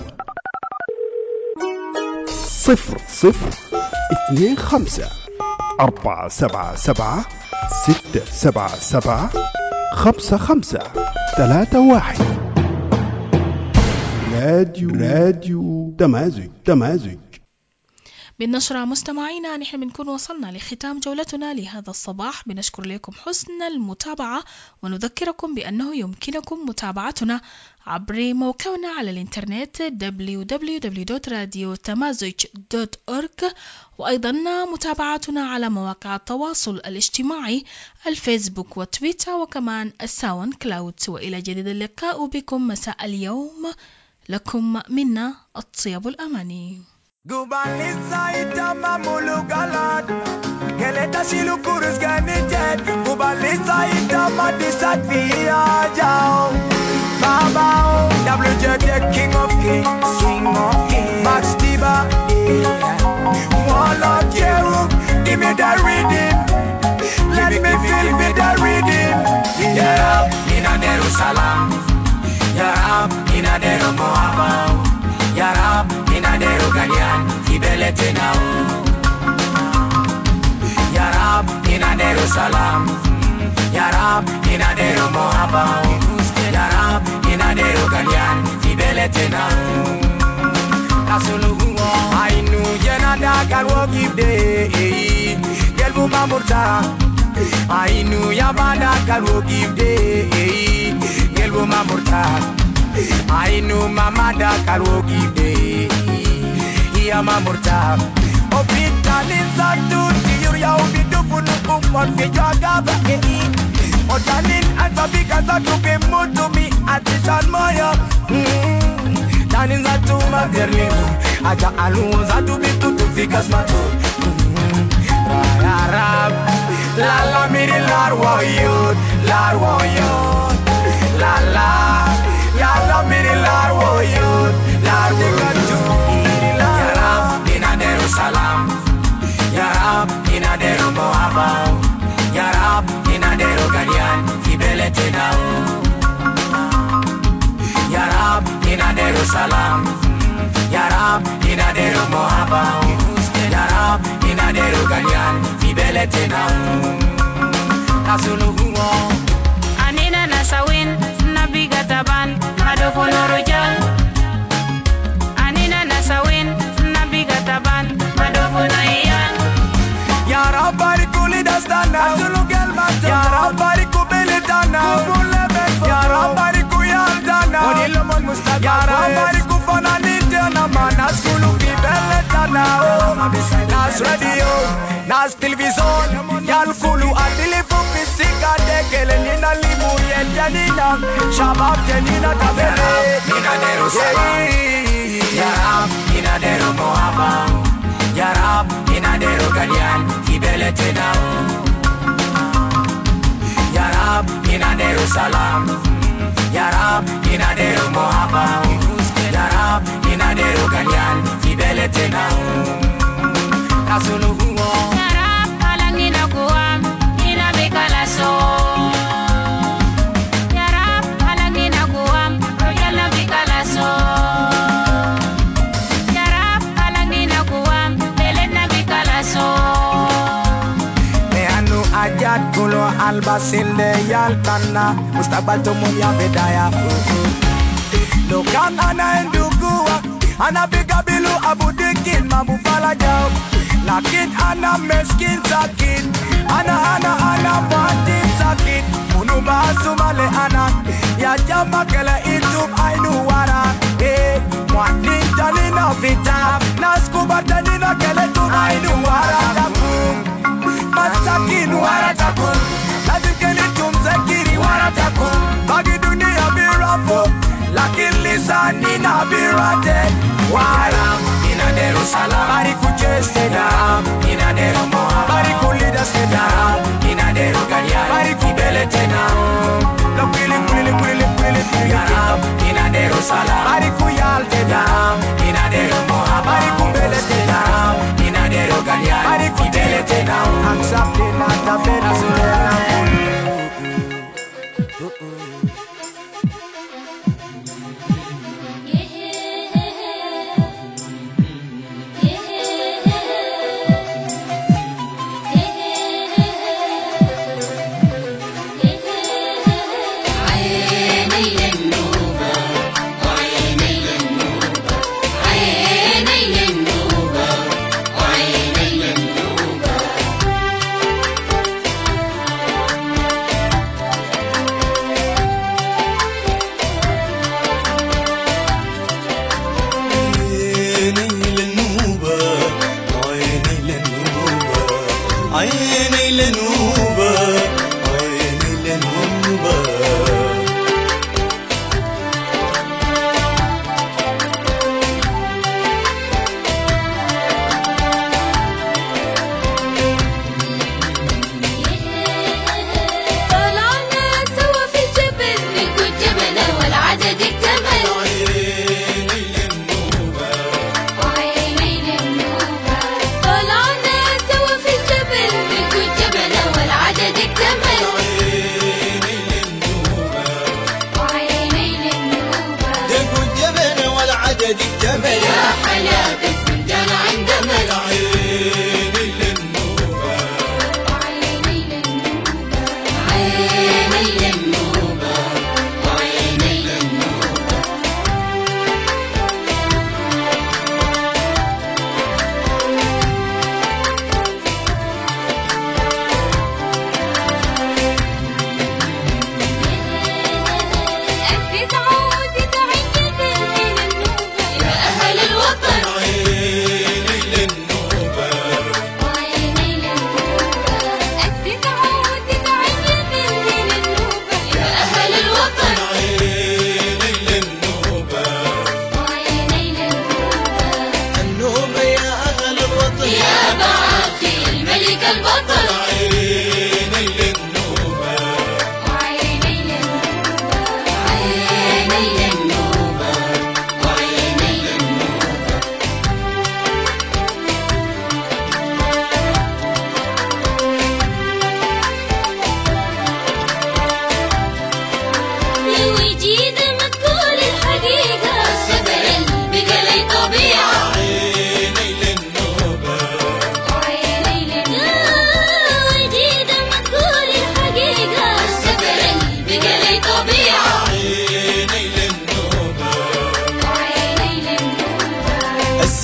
00-257-677-5531. راديو تمازج. بالنشرة مستمعينا، نحن بنكون وصلنا لختام جولتنا لهذا الصباح. بنشكر لكم حسن المتابعة ونذكركم بأنه يمكنكم متابعتنا عبر موقعنا على الإنترنت www.radiotamazig.org، وأيضا متابعتنا على مواقع التواصل الاجتماعي الفيسبوك وتويتر وكمان الساوند كلاود. وإلى جديد اللقاء بكم مساء اليوم، لكم منا الطيب الأماني. Gubanisa itama mulugalat Geleta shilu kurus ganijet Gubanisa itama disat via jao Babao WJ the king of kings Max Diba, Wall of Jehu, give me the reading. Let me feel me the reading. Ya Rab, ina Jerusalem. Ya Rab, ina Dero Moabao. Ya Rab, ina Dero Gadian, Ibelete now. Ya Rab, ina Jerusalem. Ya Rab, ina Dero Moabao. Ya Rab, ina Dero Gadian, Ibelete now. I knew Jenada can walk if day. Gelbu Mamurta. I knew Yabada can walk if day. Gelbu Mamurta. I knew Mamada can walk if day. Yama Murta. Opita Linzatu, Yuria Ubidufun Umon Fijagaba. Otanin and Sabika Zatu be moved to me at the San Moya. Tanin Zatu Magerlin. Aja alu Zatu be to Fikas Matu. Rab, la la miri larwayo, larwayo. La la, la la miri larwayo, larwayo. Ya Rab, ina Jerusalem. Ya Rab, ina Dero Moabao. Ya Rab, ina Dero Gadian, Ibelete now. Ya Rab, kibeletina nasuluhuo anina nasawin nabiga taban madofonoroja anina nasawin nabiga taban madofonaiyan ya rabbari kuli dastana sulugel mata ya rabbari kubelitana ya rabbari kuyaldana odilomon mustafa ya rabbari kufananitana manas kulu kibeletana nas radio nas television yal kulu adilifu fisika dekele nina limu yenjanina shabab janina tabele nina deru salam ya rab nina deru mohaba ya rab nina deru gadian kibeletina ya rab nina deru salam ya rab nina deru mohaba ya rab nina deru gadian kibeletina nasuluhuo ya rab halangina kuam nina bikalaso ya rab halangina kuam rojalna bikalaso ya rab halangina kuam belena bikalaso anu ajat kulo albasinde yaltana mustabal tumun ya bedaya lokan ana endugua ana bigabilu abudikin mabufala jao lakin ana meskin sakit ana matin sakit munu basumale ana ya jama kala itub ainu wara mwanin talina vita naskubatanina kala tub ainu wara takum masakin wara takum lazim kali tumzakiri wara takum bagi dunia birafo lakin lisani na birate wara ina deru salam bariku chesteda ina deru moha bariku lidasteda ina deru gadia bariku beletena lokili ya rab ina deru salam bariku yalteda ina deru moha bariku beletena ina deru gadia bariku beletena accepte na tabena sulela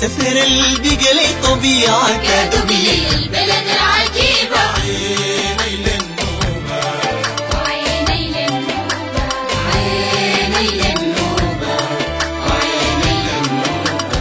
سفر البقلي طبيعة كادوا بلي البلد العجيبة عيني للنوبة وعيني للنوبة عيني للنوبة وعيني للنوبة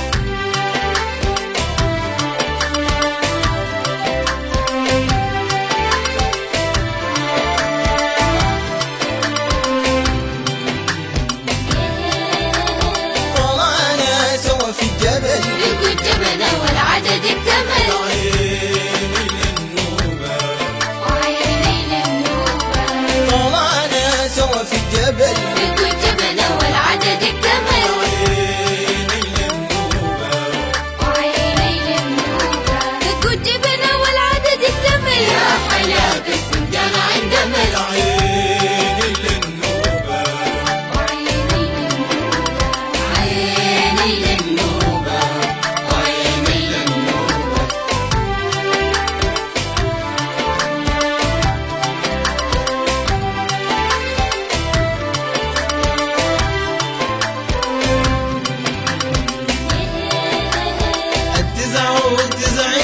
طلعنا سوا في الجبل لقوا الجبل والعدد اكتمل عيني للنوبة وعيني للنوبة طلعنا سوا في الجبل لقوا الجبل والعدد اكتمل عيني للنوبة وعيني للنوبة لقوا الجبل والعدد اكتمل يا حياة الفنجان عند مل عيني للنوبة وعيني للنوبة عيني للنوبة وعيني للنوبة التسعة والتسعين